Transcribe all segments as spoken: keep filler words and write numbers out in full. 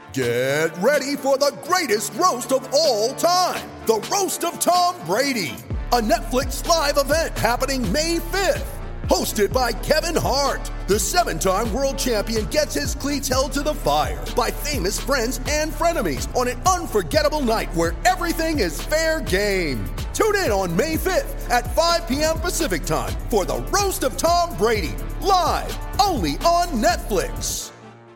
Get ready for the greatest roast of all time, the Roast of Tom Brady, a Netflix live event happening May fifth. Hosted by Kevin Hart, the seven-time world champion gets his cleats held to the fire by famous friends and frenemies on an unforgettable night where everything is fair game. Tune in on May fifth at five p.m. Pacific time for the Roast of Tom Brady, live only on Netflix.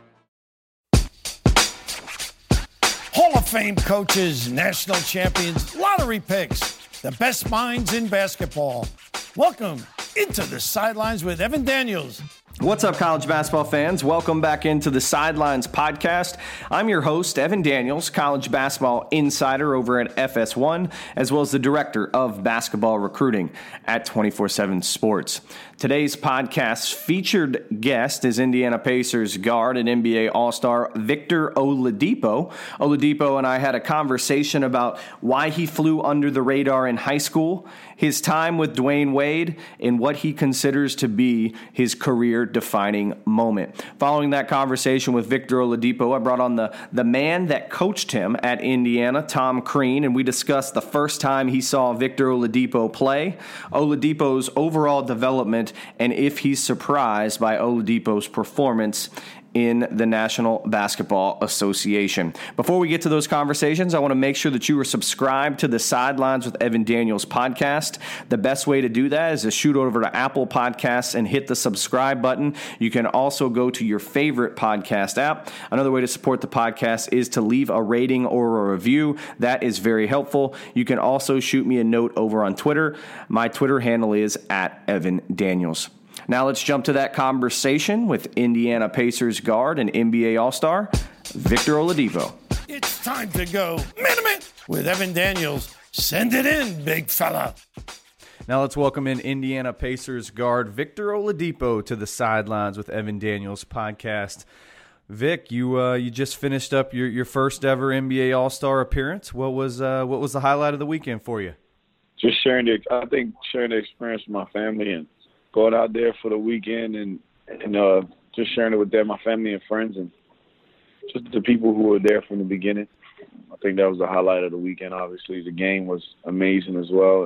Hall of Fame coaches, national champions, lottery picks, the best minds in basketball. Welcome into the Sidelines with Evan Daniels. What's up, college basketball fans? Welcome back into the Sidelines podcast. I'm your host, Evan Daniels, college basketball insider over at F S one, as well as the director of basketball recruiting at twenty-four seven Sports. Today's podcast's featured guest is Indiana Pacers guard and N B A All-Star Victor Oladipo. Oladipo and I had a conversation about why he flew under the radar in high school, his time with Dwayne Wade, and what he considers to be his career-defining moment. Following that conversation with Victor Oladipo, I brought on the, the man that coached him at Indiana, Tom Crean, and we discussed the first time he saw Victor Oladipo play, Oladipo's overall development, and if he's surprised by Oladipo's performance in the National Basketball Association. Before we get to those conversations, I want to make sure that you are subscribed to the Sidelines with Evan Daniels podcast. The best way to do that is to shoot over to Apple Podcasts and hit the subscribe button. You can also go to your favorite podcast app. Another way to support the podcast is to leave a rating or a review. That is very helpful. You can also shoot me a note over on Twitter. My Twitter handle is at Evan Daniels. Now let's jump to that conversation with Indiana Pacers guard and N B A All-Star, Victor Oladipo. It's time to go minute with Evan Daniels. Send it in, big fella. Now let's welcome in Indiana Pacers guard Victor Oladipo to the Sidelines with Evan Daniels podcast. Vic, you uh, you just finished up your, your first ever N B A All-Star appearance. What was uh, what was the highlight of the weekend for you? Just sharing the, I think sharing the experience with my family and going out there for the weekend and, and uh, just sharing it with them, my family and friends, and just the people who were there from the beginning. I think that was the highlight of the weekend, obviously. The game was amazing as well.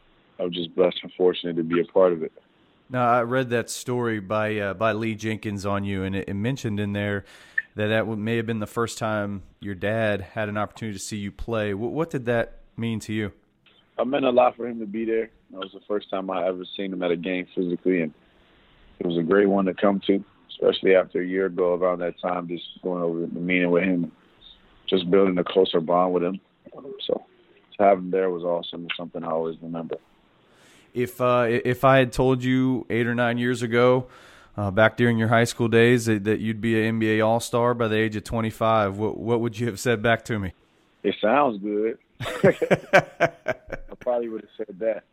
I was just blessed and fortunate to be a part of it. Now, I read that story by uh, by Lee Jenkins on you, and it, it mentioned in there that that may have been the first time your dad had an opportunity to see you play. What, what did that mean to you? It meant a lot for him to be there. It was the first time I ever seen him at a game physically, and it was a great one to come to, especially after a year ago around that time, just going over the meeting with him, just building a closer bond with him. So to have him there was awesome. It's something I always remember. If uh, if I had told you eight or nine years ago, uh, back during your high school days, that, that you'd be an N B A All-Star by the age of twenty-five, what what would you have said back to me? It sounds good. I probably would have said that.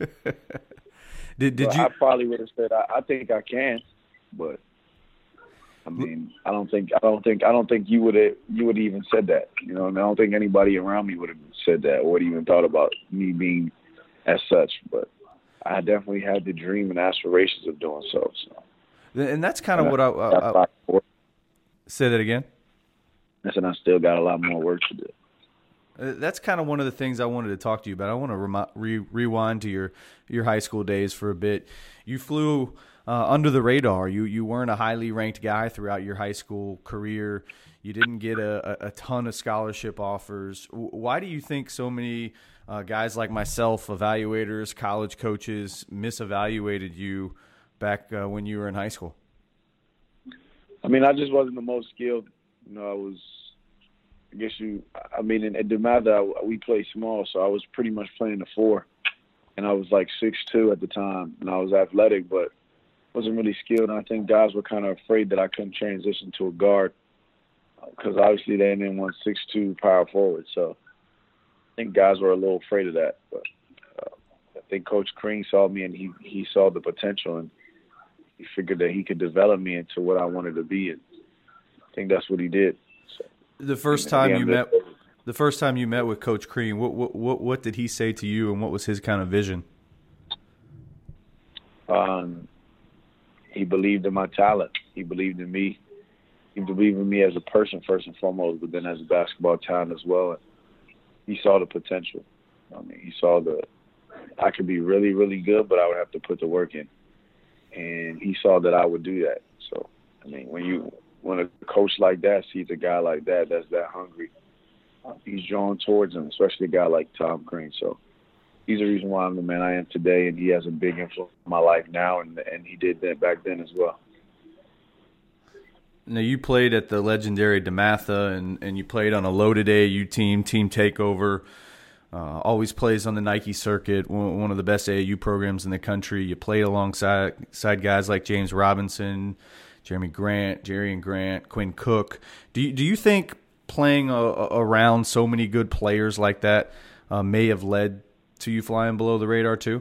did did well, you? I probably would have said I, I think I can, but I mean I don't think I don't think I don't think you would have you would have even said that. You know, and I don't think anybody around me would have said that or would even thought about me being as such. But I definitely had the dream and aspirations of doing so. so. And that's kind of what I, I, I say that again. I said I still got a lot more work to do. That's kind of one of the things I wanted to talk to you about. I want to remi- re- rewind to your, your high school days for a bit. You flew uh, under the radar. You you weren't a highly ranked guy throughout your high school career. You didn't get a, a, a ton of scholarship offers. Why do you think so many uh, guys like myself, evaluators, college coaches, misevaluated you back uh, when you were in high school? I mean, I just wasn't the most skilled. You know, I was – I guess you, I mean, it didn't matter. We played small, so I was pretty much playing the four. And I was like six two at the time, and I was athletic, but wasn't really skilled. And I think guys were kind of afraid that I couldn't transition to a guard because obviously they didn't want six two power forward. So I think guys were a little afraid of that. But uh, I think Coach Crean saw me, and he, he saw the potential, and he figured that he could develop me into what I wanted to be. And I think that's what he did. The first time you met, the first time you met with Coach Crean, what what what what did he say to you, and what was his kind of vision? Um, he believed in my talent. He believed in me. he believed in me as a person first and foremost, but then as a basketball talent as well. And he saw the potential. I mean, he saw the I could be really, really good, but I would have to put the work in. And he saw that I would do that. So, I mean, when you when a coach like that sees a guy like that that's that hungry, he's drawn towards him, especially a guy like Tom Crean. So he's the reason why I'm the man I am today, and he has a big influence in my life now, and and he did that back then as well. Now, you played at the legendary DeMatha, and, and you played on a loaded A A U team, Team Takeover. Uh, always plays on the Nike circuit, one, one of the best A A U programs in the country. You played alongside side guys like James Robinson, Jeremy Grant, Jerry Grant, Quinn Cook. Do you, do you think playing a, a, around so many good players like that uh, may have led to you flying below the radar too?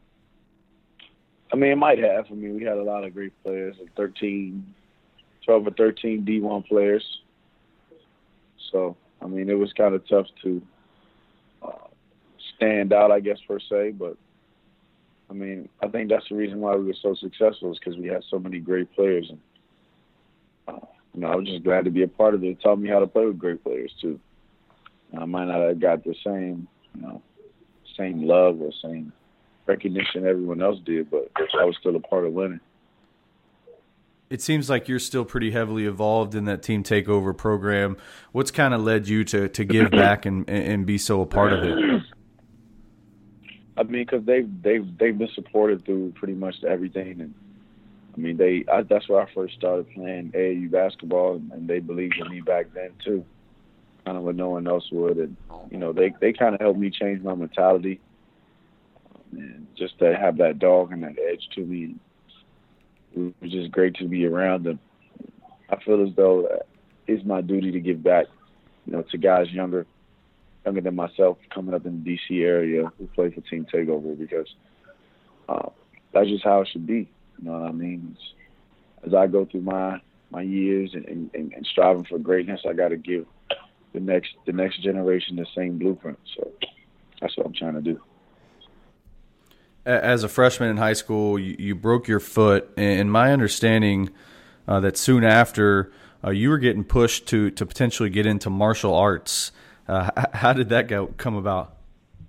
I mean, it might have. I mean, we had a lot of great players, like thirteen, twelve or thirteen D one players. So, I mean, it was kind of tough to uh, stand out, I guess, per se. But, I mean, I think that's the reason why we were so successful is because we had so many great players. And, uh, you know, I was just glad to be a part of it. It taught me how to play with great players, too. I might not have got the same, you know, same love or same recognition everyone else did, but I was still a part of winning. It seems like you're still pretty heavily involved in that Team Takeover program. What's kind of led you to, to give back and, and be so a part of it? I mean, because they've, they've, they've been supported through pretty much everything. And I mean, they I, that's where I first started playing A A U basketball, and, and they believed in me back then, too, kind of when no one else would. And, you know, they, they kind of helped me change my mentality. And just to have that dog and that edge to me, it was just great to be around them. I feel as though it's my duty to give back, you know, to guys younger, younger than myself, coming up in the D C area who play for Team Takeover, because uh, that's just how it should be. You know what I mean? It's, as I go through my my years and, and, and striving for greatness, I got to give the next the next generation the same blueprint. So that's what I'm trying to do. As a freshman in high school, you, you broke your foot, and my understanding uh, that soon after uh, you were getting pushed to to potentially get into martial arts. Uh, how did that go come about?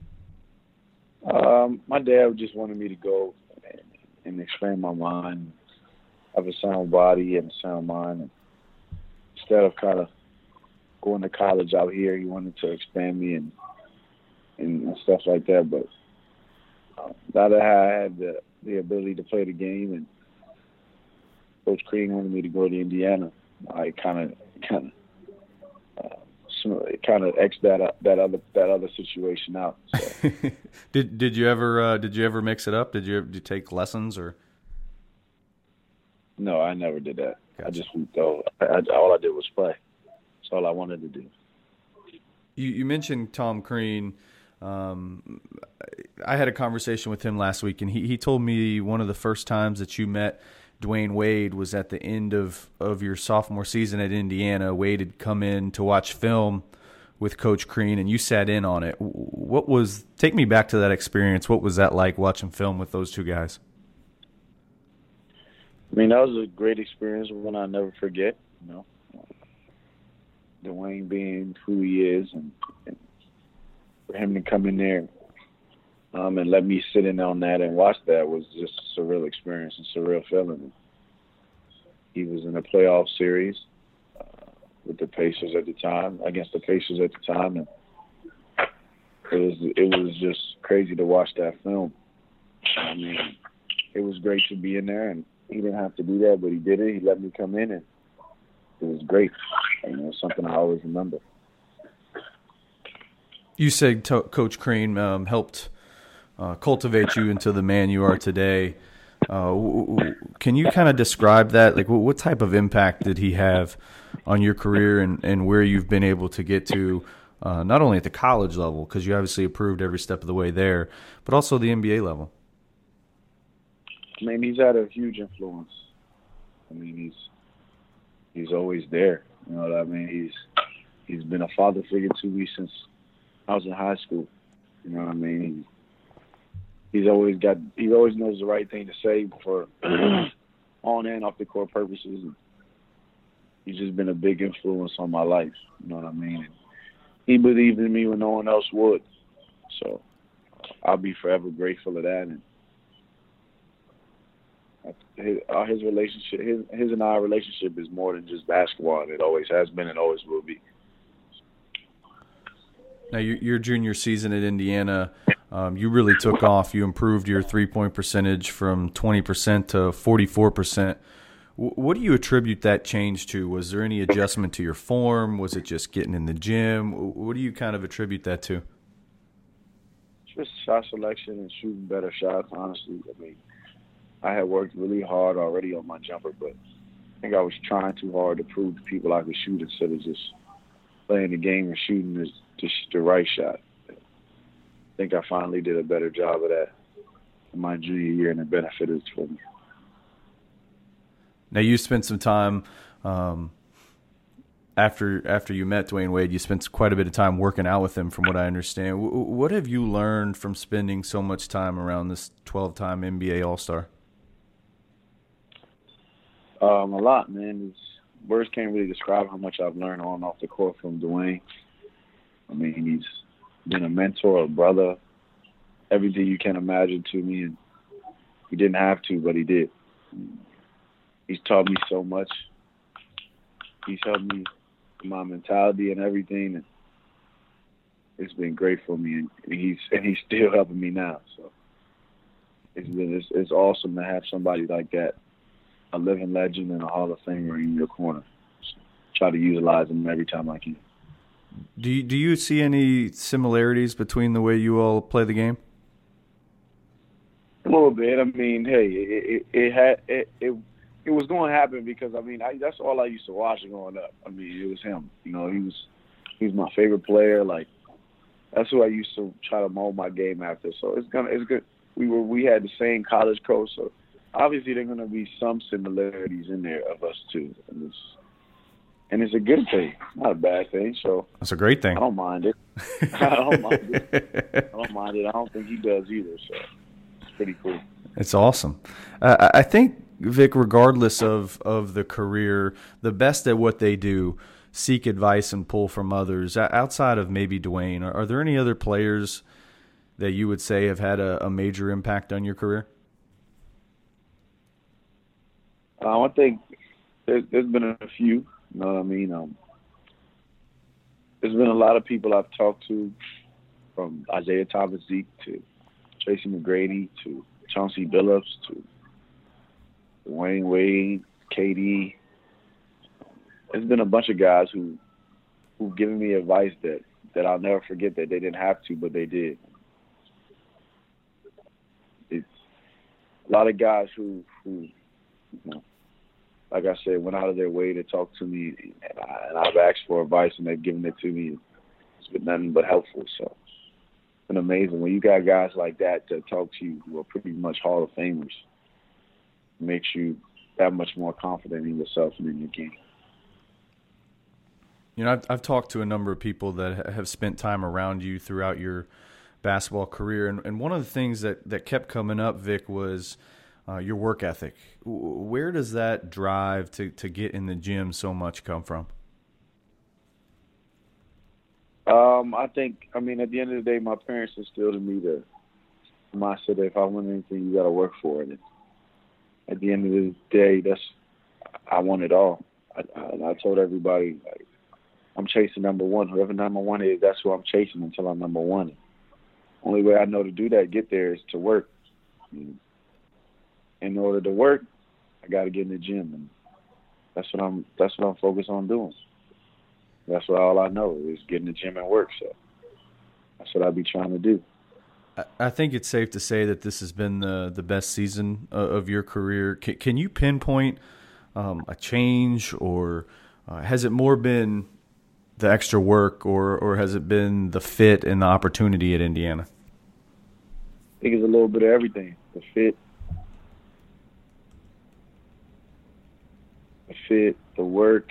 Um, my dad just wanted me to go and, and expand my mind, have a sound body and a sound mind. And instead of kind of going to college out here, he wanted to expand me and and, and stuff like that, but now that I had the, the ability to play the game, and Coach Crean wanted me to go to Indiana, I kind of, kind of, uh, kind of X'd that up, that other that other situation out. So. did Did you ever uh, Did you ever mix it up? Did you did you take lessons or? No, I never did that. Gotcha. I just though all I did was play. That's all I wanted to do. You You mentioned Tom Crean. Um, I had a conversation with him last week, and he, he told me one of the first times that you met Dwayne Wade was at the end of, of your sophomore season at Indiana. Wade had come in to watch film with Coach Crean, and you sat in on it. What was – take me back to that experience. What was that like watching film with those two guys? I mean, that was a great experience, one I'll never forget, you know. Dwayne being who he is, and, and for him to come in there um, and let me sit in on that and watch that was just a surreal experience and surreal feeling. He was in a playoff series uh, with the Pacers at the time, against the Pacers at the time, and it was it was just crazy to watch that film. I mean, it was great to be in there, and he didn't have to do that, but he did it. He let me come in, and it was great. And it was something I always remember. You said to- Coach Crean um, helped uh, cultivate you into the man you are today. Uh, w- w- can you kind of describe that? Like, w- what type of impact did he have on your career, and, and where you've been able to get to, uh, not only at the college level, because you obviously improved every step of the way there, but also the N B A level? I mean, he's had a huge influence. I mean, he's he's always there. You know what I mean? He's he's been a father figure to me since I was in high school. You know what I mean? He, he's always got he always knows the right thing to say for on and off the court purposes. he's just been a big influence on my life. You know what I mean? And he believed in me when no one else would. So I'll be forever grateful of that. And his, uh, his relationship, his, his and our relationship is more than just basketball. And it always has been and always will be. Now, your, your junior season at Indiana, um, you really took off. You improved your three-point percentage from twenty percent to forty-four percent. W- what do you attribute that change to? Was there any adjustment to your form? Was it just getting in the gym? What do you kind of attribute that to? Just shot selection and shooting better shots, honestly. I mean, I had worked really hard already on my jumper, but I think I was trying too hard to prove to people I could shoot instead of just playing the game and shooting this just the right shot. I think I finally did a better job of that in my junior year, and it benefited for me. Now, you spent some time um, after after you met Dwayne Wade. You spent quite a bit of time working out with him, from what I understand. W- what have you learned from spending so much time around this twelve-time N B A All-Star? Um, a lot, man. It's, words can't really describe how much I've learned on and off the court from Dwayne. I mean, he's been a mentor, a brother, everything you can imagine to me. And he didn't have to, but he did. He's taught me so much. He's helped me with my mentality and everything. And it's been great for me. And he's and he's still helping me now. So it's been it's, it's awesome to have somebody like that, a living legend and a Hall of Famer in your corner. So try to utilize them every time I can. Do you, do you see any similarities between the way you all play the game? A little bit. I mean, hey, it it, it had it, it it was going to happen because I mean I, that's all I used to watch growing up. I mean, it was him. You know, he was he was my favorite player. Like that's who I used to try to mold my game after. So it's gonna it's good. We were we had the same college coach, so obviously there's gonna be some similarities in there of us too. And it's and it's a good thing, not a bad thing. So that's a great thing. I don't mind it. I don't mind it. I don't mind it. I don't think he does either. So it's pretty cool. It's awesome. Uh, I think, Vic, regardless of, of the career, the best at what they do, seek advice and pull from others. Outside of maybe Dwayne, are, are there any other players that you would say have had a, a major impact on your career? Um, I think there's, there's been a few. You know what I mean? Um, there's been a lot of people I've talked to, from Isaiah Thomas Zeke to Tracy McGrady to Chauncey Billups to Dwayne Wade, K D. There's been a bunch of guys who who've given me advice that, that I'll never forget, that they didn't have to, but they did. It's a lot of guys who, who you know, like I said, went out of their way to talk to me, and, I, and I've asked for advice, and they've given it to me. It's been nothing but helpful. So it's been amazing. When you got guys like that to talk to you who are pretty much Hall of Famers, it makes you that much more confident in yourself and in your game. You know, I've, I've talked to a number of people that have spent time around you throughout your basketball career, and, and one of the things that, that kept coming up, Vic, was uh, your work ethic. Where does that drive to, to get in the gym so much come from? Um, I think, I mean, at the end of the day, my parents instilled in me the mindset that if I want anything, you got to work for it. And at the end of the day, that's I want it all. I, I, I told everybody, like, I'm chasing number one. Whoever number one is, that's who I'm chasing until I'm number one. Only way I know to do that, get there, is to work. And in order to work, I got to get in the gym, and that's what I'm. That's what I'm focused on doing. That's what all I know is get in the gym and work. So that's what I'll be trying to do. I think it's safe to say that this has been the the best season of your career. Can, can you pinpoint um, a change, or uh, has it more been the extra work, or or has it been the fit and the opportunity at Indiana? I think it's a little bit of everything. The fit, the fit, the work,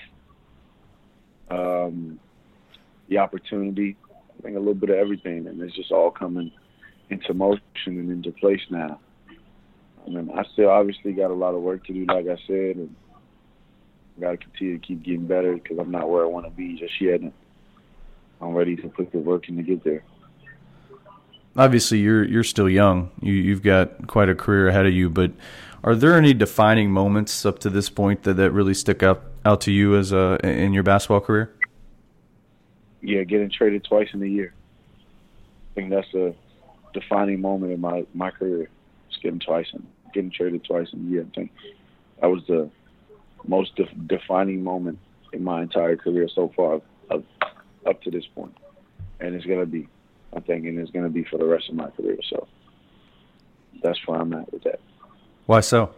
um, the opportunity. I think a little bit of everything, and it's just all coming into motion and into place now. I mean, I still obviously got a lot of work to do, like I said, and I got to continue to keep getting better because I'm not where I want to be just yet. And I'm ready to put the work in to get there. Obviously, you're you're still young. You, you've got quite a career ahead of you. But are there any defining moments up to this point that, that really stick out, out to you as a, in your basketball career? Yeah, getting traded twice in a year. I think that's a defining moment in my, my career. Just getting twice in, getting traded twice in a year. I think that was the most def- defining moment in my entire career so far, up, up to this point. And it's gonna be, I think, and it's gonna be for the rest of my career. So that's where I'm at with that. Why so?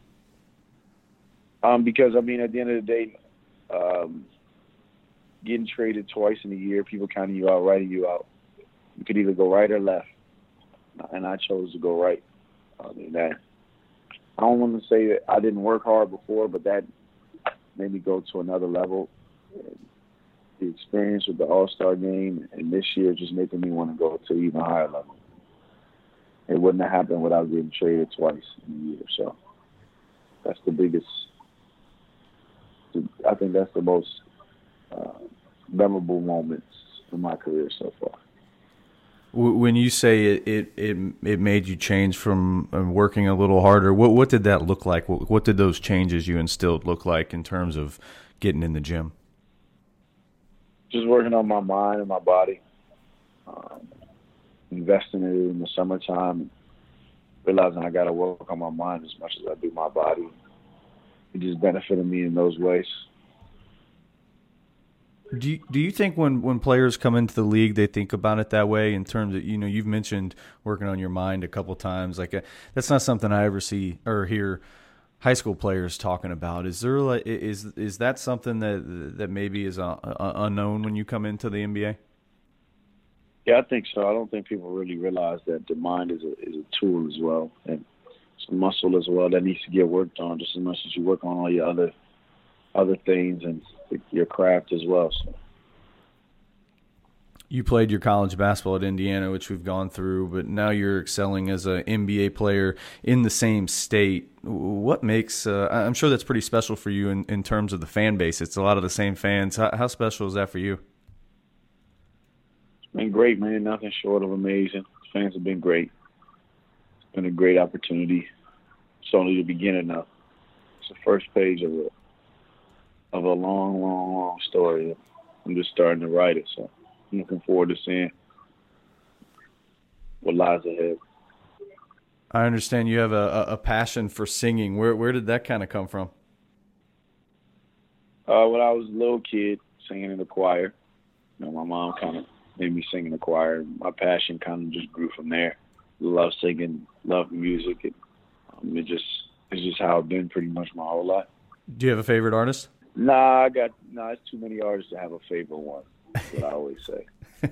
Um, because I mean, at the end of the day, um, getting traded twice in a year, people counting you out, writing you out. You could either go right or left, and I chose to go right. I mean, that I don't want to say that I didn't work hard before, but that made me go to another level. The experience with the All-Star game and this year just making me want to go to an even higher level. It wouldn't have happened without getting traded twice in a year. So that's the biggest. I think that's the most uh, memorable moments in my career so far. When you say it, it, it, it made you change from working a little harder, what what did that look like? What, what did those changes you instilled look like in terms of getting in the gym? Just working on my mind and my body, um, investing in it in the summertime, realizing I got to work on my mind as much as I do my body. It just benefited me in those ways. Do you, do you think when, when players come into the league, they think about it that way in terms of, you know, you've mentioned working on your mind a couple times. Like a, that's not something I ever see or hear high school players talking about. Is there like, is, is that something that, that maybe is uh, unknown when you come into the N B A? Yeah, I think so. I don't think people really realize that the mind is a, is a tool as well. And it's a muscle as well that needs to get worked on just as much as you work on all your other other things and your craft as well. So. You played your college basketball at Indiana, which we've gone through, but now you're excelling as an N B A player in the same state. What makes uh, – I'm sure that's pretty special for you in, in terms of the fan base. It's a lot of the same fans. How, how special is that for you? It's been great, man. Nothing short of amazing. Fans have been great. It's been a great opportunity. It's only the beginning now. It's the first page of a, of a long, long, long story. I'm just starting to write it, so I'm looking forward to seeing what lies ahead. I understand you have a, a passion for singing. Where where did that kind of come from? Uh, when I was a little kid, singing in the choir. You know, my mom kind of made me sing in the choir. My passion kind of just grew from there. Love singing, love music. It, um, it just it's just how I've been pretty much my whole life. Do you have a favorite artist? Nah, I got nah. It's too many artists to have a favorite one. That's what I always say.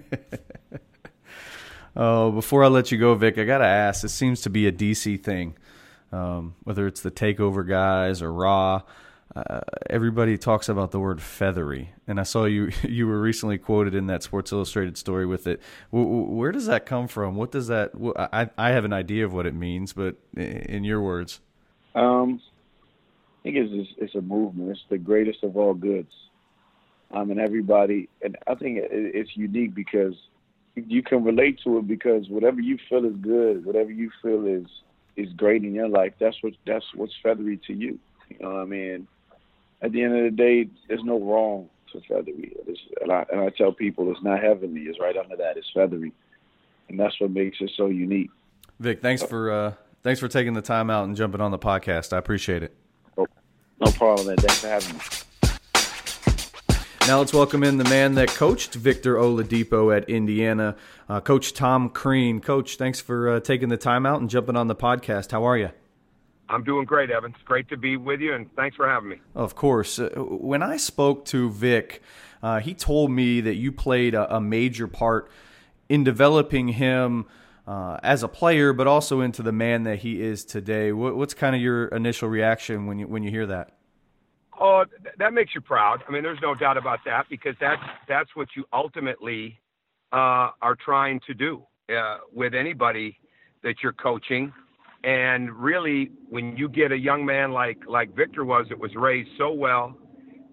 Oh, before I let you go, Vic, I gotta ask. It seems to be a D C thing, um, whether it's the Takeover guys or Raw. Uh, everybody talks about the word feathery, and I saw you you were recently quoted in that Sports Illustrated story with it. W- w- where does that come from? What does that? W- I I have an idea of what it means, but in your words, um, I think it's it's, it's a movement. It's the greatest of all goods. Um, and everybody, and I think it, it's unique because you can relate to it because whatever you feel is good, whatever you feel is is great in your life, that's what that's what's feathery to you. You know what I mean? At the end of the day, there's no wrong to feathery. It's, and, I, and I tell people it's not heavenly. It's right under that. It's feathery. And that's what makes it so unique. Vic, thanks for uh, thanks for taking the time out and jumping on the podcast. I appreciate it. Oh, no problem, man. Thanks for having me. Now let's welcome in the man that coached Victor Oladipo at Indiana, uh, Coach Tom Crean. Coach, thanks for uh, taking the time out and jumping on the podcast. How are you? I'm doing great, Evan. It's great to be with you, and thanks for having me. Of course. Uh, when I spoke to Vic, uh, he told me that you played a, a major part in developing him uh, as a player, but also into the man that he is today. What, what's kind of your initial reaction when you when you hear that? Oh, th- that makes you proud. I mean, there's no doubt about that because that's that's what you ultimately uh, are trying to do uh, with anybody that you're coaching. And really, when you get a young man like like Victor was, that was raised so well,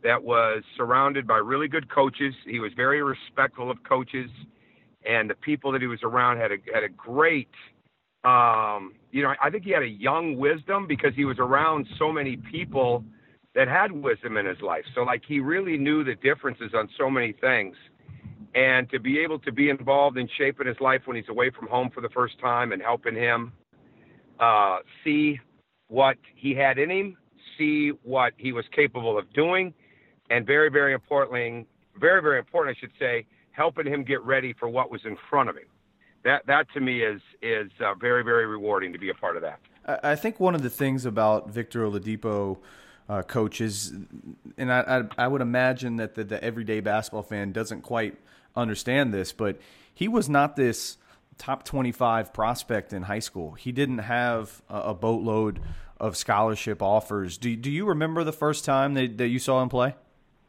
that was surrounded by really good coaches. He was very respectful of coaches, and the people that he was around had a had a great, um, you know, I think he had a young wisdom because he was around so many people that had wisdom in his life. So, like, he really knew the differences on so many things. And to be able to be involved in shaping his life when he's away from home for the first time and helping him uh, see what he had in him, see what he was capable of doing, and very, very importantly, very, very important, I should say, helping him get ready for what was in front of him. That, that to me is is uh, very, very rewarding to be a part of that. I think one of the things about Victor Oladipo, uh, coach, is, and I, I, I would imagine that the, the everyday basketball fan doesn't quite understand this, but he was not this top twenty-five prospect in high school. He didn't have a, a boatload of scholarship offers. Do, do you remember the first time that, that you saw him play?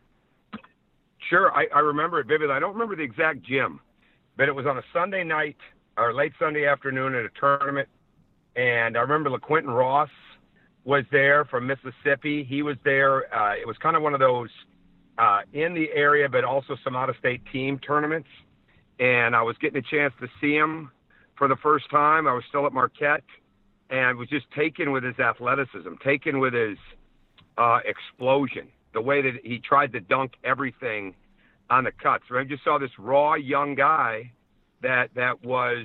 Sure, I, I remember it vividly. I don't remember the exact gym, but it was on a Sunday night or late Sunday afternoon at a tournament. And I remember LaQuinton Ross was there from Mississippi. He was there. Uh, it was kind of one of those uh, in the area, but also some out-of-state team tournaments. And I was getting a chance to see him for the first time. I was still at Marquette and was just taken with his athleticism, taken with his uh, explosion, the way that he tried to dunk everything on the cuts. I just saw this raw young guy that that was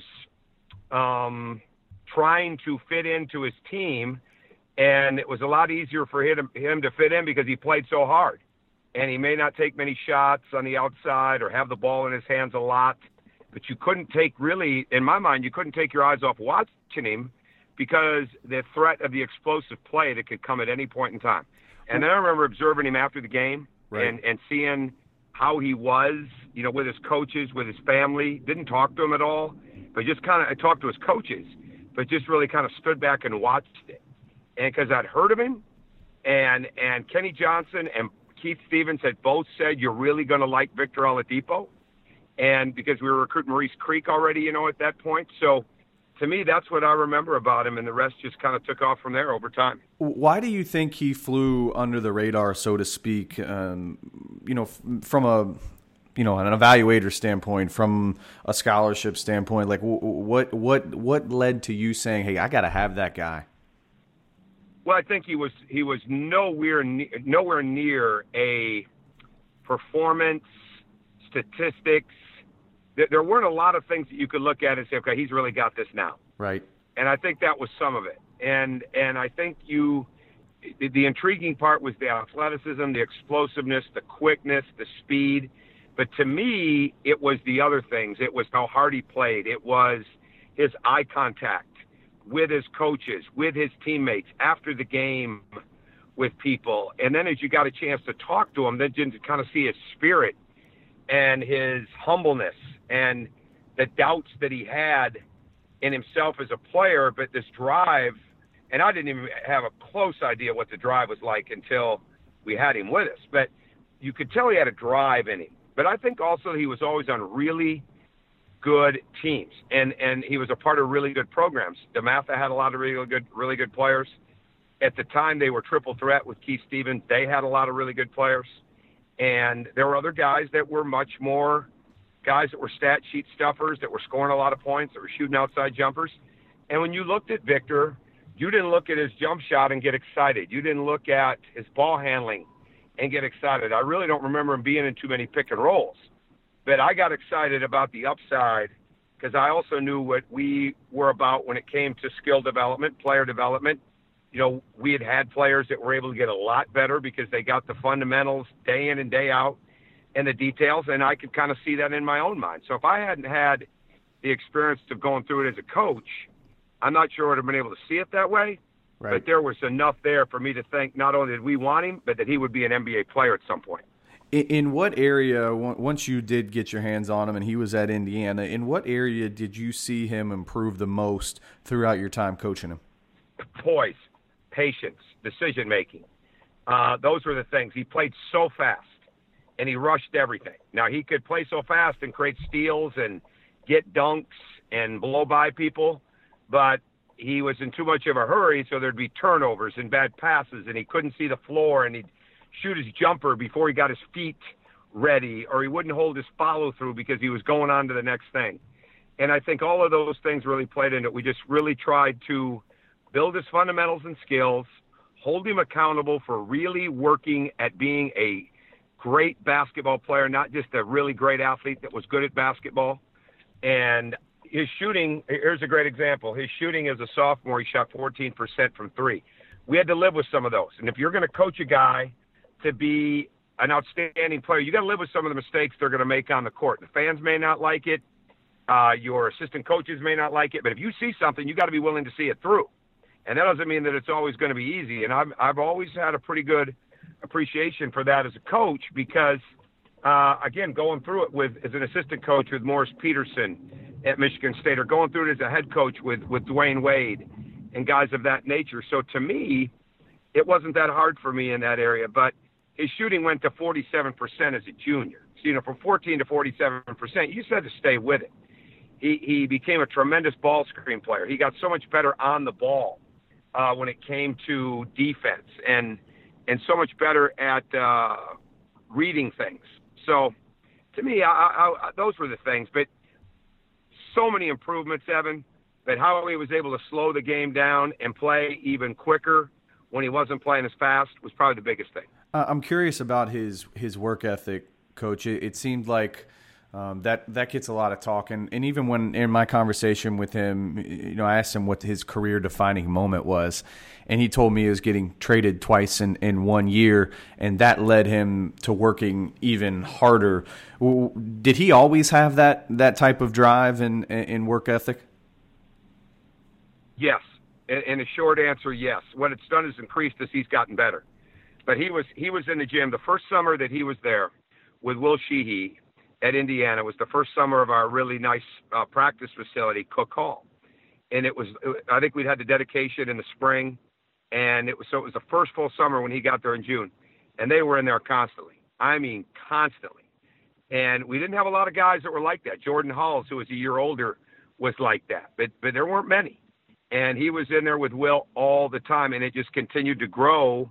um, trying to fit into his team, and it was a lot easier for him, him to fit in because he played so hard. And he may not take many shots on the outside or have the ball in his hands a lot, but you couldn't take really, in my mind, you couldn't take your eyes off watching him because the threat of the explosive play that could come at any point in time. And then I remember observing him after the game right. and, and seeing how he was, you know, with his coaches, with his family. Didn't talk to him at all, but just kind of I talked to his coaches, but just really kind of stood back and watched it. And because I'd heard of him, and and Kenny Johnson and Keith Stevens had both said, you're really going to like Victor Oladipo. And because we were recruiting Maurice Creek already, you know, at that point. So to me, that's what I remember about him, and the rest just kind of took off from there over time. Why do you think he flew under the radar, so to speak, um, you know, from a, you know, an evaluator standpoint, from a scholarship standpoint? Like, what what what led to you saying, hey, I got to have that guy? Well, I think he was he was nowhere ne- nowhere near a performance, statistics. There weren't a lot of things that you could look at and say, okay, he's really got this now. Right. And I think that was some of it. And and I think you, the, the intriguing part was the athleticism, the explosiveness, the quickness, the speed. But to me, it was the other things. It was how hard he played. It was his eye contact with his coaches, with his teammates, after the game with people. And then as you got a chance to talk to him, then to kind of see his spirit and his humbleness and the doubts that he had in himself as a player, but this drive, and I didn't even have a close idea what the drive was like until we had him with us. But you could tell he had a drive in him. But I think also he was always on really good teams, and and he was a part of really good programs. DeMatha had a lot of really good, really good players. At the time, they were triple threat with Keith Stevens. They had a lot of really good players. And there were other guys that were much more guys that were stat sheet stuffers, that were scoring a lot of points, that were shooting outside jumpers. And when you looked at Victor, you didn't look at his jump shot and get excited. You didn't look at his ball handling and get excited. I really don't remember him being in too many pick and rolls. But I got excited about the upside because I also knew what we were about when it came to skill development, player development. You know, we had had players that were able to get a lot better because they got the fundamentals day in and day out and the details, and I could kind of see that in my own mind. So if I hadn't had the experience of going through it as a coach, I'm not sure I would have been able to see it that way. Right. But there was enough there for me to think not only did we want him, but that he would be an N B A player at some point. In what area, once you did get your hands on him and he was at Indiana, in what area did you see him improve the most throughout your time coaching him? Poise, patience, decision-making. Uh, those were the things. He played so fast, and he rushed everything. Now, he could play so fast and create steals and get dunks and blow by people, but he was in too much of a hurry, so there'd be turnovers and bad passes, and he couldn't see the floor, and he'd shoot his jumper before he got his feet ready, or he wouldn't hold his follow-through because he was going on to the next thing. And I think all of those things really played into it. We just really tried to build his fundamentals and skills, hold him accountable for really working at being a great basketball player, not just a really great athlete that was good at basketball. And his shooting, here's a great example. His shooting as a sophomore, he shot fourteen percent from three. We had to live with some of those. And if you're going to coach a guy to be an outstanding player, you got to live with some of the mistakes they're going to make on the court. The fans may not like it. Uh, your assistant coaches may not like it. But if you see something, you got to be willing to see it through. And that doesn't mean that it's always going to be easy. And I've, I've always had a pretty good appreciation for that as a coach because, uh, again, going through it with as an assistant coach with Morris Peterson at Michigan State, or going through it as a head coach with, with Dwayne Wade and guys of that nature. So to me, it wasn't that hard for me in that area. But his shooting went to forty-seven percent as a junior. So, you know, from fourteen to forty-seven percent, you just had to stay with it. He, he became a tremendous ball screen player. He got so much better on the ball uh, when it came to defense and and so much better at uh, reading things. So to me, I, I, I, those were the things. But so many improvements, Evan, but how he was able to slow the game down and play even quicker when he wasn't playing as fast was probably the biggest thing. Uh, I'm curious about his his work ethic, Coach. It, it seemed like um, that that gets a lot of talk, and, and even when in my conversation with him, you know, I asked him what his career defining moment was, and he told me he was getting traded twice in, in one year, and that led him to working even harder. Did he always have that that type of drive and, and work ethic? Yes, and a short answer, yes. What it's done is increased as he's gotten better. But he was he was in the gym the first summer that he was there with Will Sheehy at Indiana. Was the first summer of our really nice uh, practice facility, Cook Hall, and it was I think we'd had the dedication in the spring, and it was so it was the first full summer when he got there in June, and they were in there constantly. I mean, constantly. And we didn't have a lot of guys that were like that. Jordan Halls, who was a year older, was like that, but but there weren't many. And he was in there with Will all the time, and it just continued to grow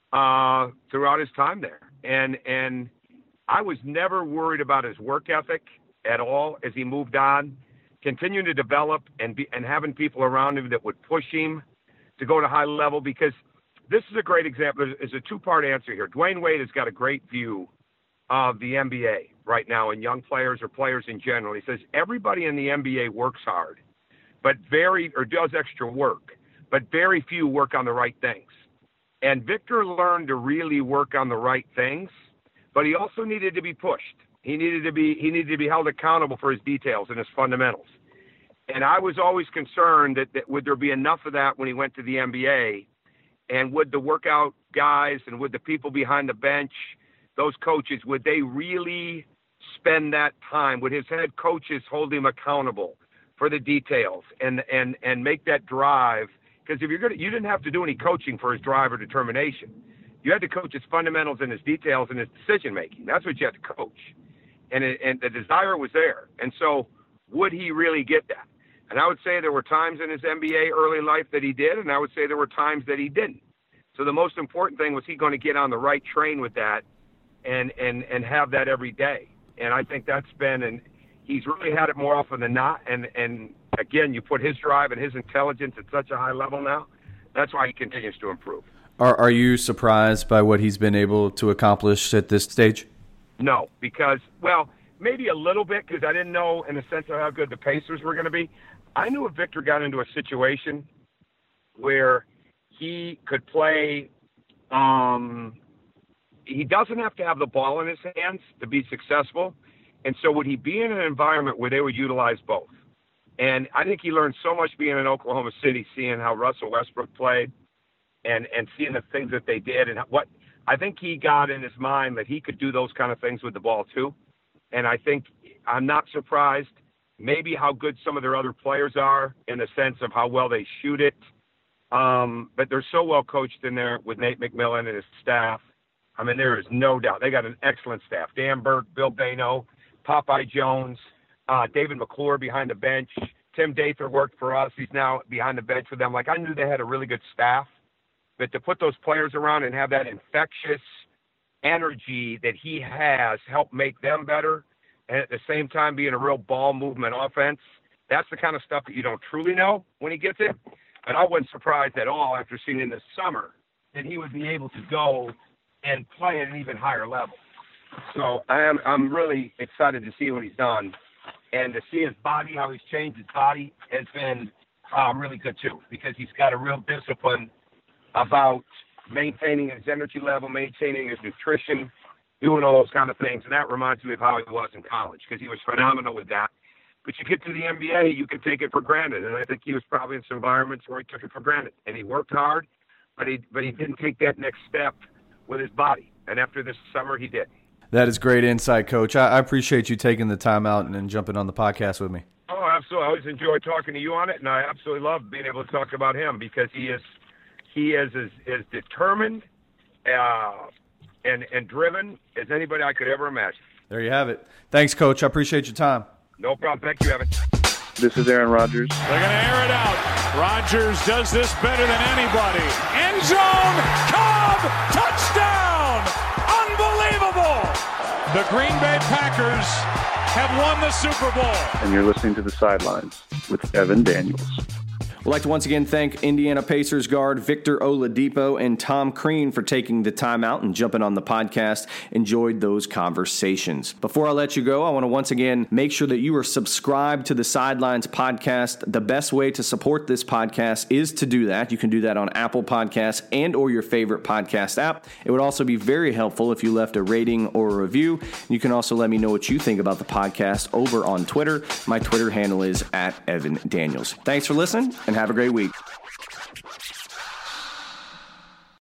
uh, throughout his time there. And and I was never worried about his work ethic at all as he moved on, continuing to develop and be, and having people around him that would push him to go to high level. Because this is a great example. There's a two-part answer here. Dwayne Wade has got a great view of the N B A right now and young players or players in general. He says everybody in the N B A works hard, but very, or does extra work, but very few work on the right things. And Victor learned to really work on the right things, but he also needed to be pushed. He needed to be, he needed to be held accountable for his details and his fundamentals. And I was always concerned that, that would there be enough of that when he went to the N B A, and would the workout guys and would the people behind the bench, those coaches, would they really spend that time? Would his head coaches hold him accountable for the details and, and, and make that drive? Because if you're going to, you didn't have to do any coaching for his drive or determination. You had to coach his fundamentals and his details and his decision making. That's what you had to coach. And it, and the desire was there. And so would he really get that? And I would say there were times in his N B A early life that he did, and I would say there were times that he didn't. So the most important thing was he going to get on the right train with that and, and, and have that every day. And I think that's been, and he's really had it more often than not. And, and again, you put his drive and his intelligence at such a high level now. That's why he continues to improve. Are, are you surprised by what he's been able to accomplish at this stage? No, because, well, maybe a little bit, because I didn't know in the sense of how good the Pacers were going to be. I knew if Victor got into a situation where he could play, um, he doesn't have to have the ball in his hands to be successful. And so would he be in an environment where they would utilize both? And I think he learned so much being in Oklahoma City, seeing how Russell Westbrook played and, and seeing the things that they did. And what I think he got in his mind that he could do those kind of things with the ball too. And I think I'm not surprised maybe how good some of their other players are in the sense of how well they shoot it. Um, but they're so well coached in there with Nate McMillan and his staff. I mean, there is no doubt. They got an excellent staff. Dan Burke, Bill Bano, Popeye Jones, uh, David McClure behind the bench. Tim Dather worked for us. He's now behind the bench with them. Like, I knew they had a really good staff. But to put those players around and have that infectious energy that he has help make them better, and at the same time being a real ball movement offense. That's the kind of stuff that you don't truly know when he gets it. And I wasn't surprised at all after seeing him this summer that he would be able to go and play at an even higher level. So I am, I'm really excited to see what he's done, and to see his body, how he's changed his body, has been uh, really good too, because he's got a real discipline about maintaining his energy level, maintaining his nutrition, doing all those kind of things. And that reminds me of how he was in college, because he was phenomenal with that. But you get to the N B A, you can take it for granted. And I think he was probably in some environments where he took it for granted. And he worked hard, but he but he didn't take that next step with his body. And after this summer, he did. That is great insight, Coach. I, I appreciate you taking the time out and, and jumping on the podcast with me. Oh, absolutely. I always enjoy talking to you on it, and I absolutely love being able to talk about him, because he is he is as, as determined uh, and, and driven as anybody I could ever imagine. There you have it. Thanks, Coach. I appreciate your time. No problem. Thank you, Evan. This is Aaron Rodgers. They're going to air it out. Rodgers does this better than anybody. End zone, Cobb, touchdown! Unbelievable! The Green Bay Packers have won the Super Bowl. And you're listening to The Sidelines with Evan Daniels. We'd like to once again thank Indiana Pacers guard Victor Oladipo and Tom Crean for taking the time out and jumping on the podcast. Enjoyed those conversations. Before I let you go, I want to once again make sure that you are subscribed to the Sidelines podcast. The best way to support this podcast is to do that. You can do that on Apple Podcasts and or your favorite podcast app. It would also be very helpful if you left a rating or a review. You can also let me know what you think about the podcast over on Twitter. My Twitter handle is at Evan Daniels. Thanks for listening, and have a great week.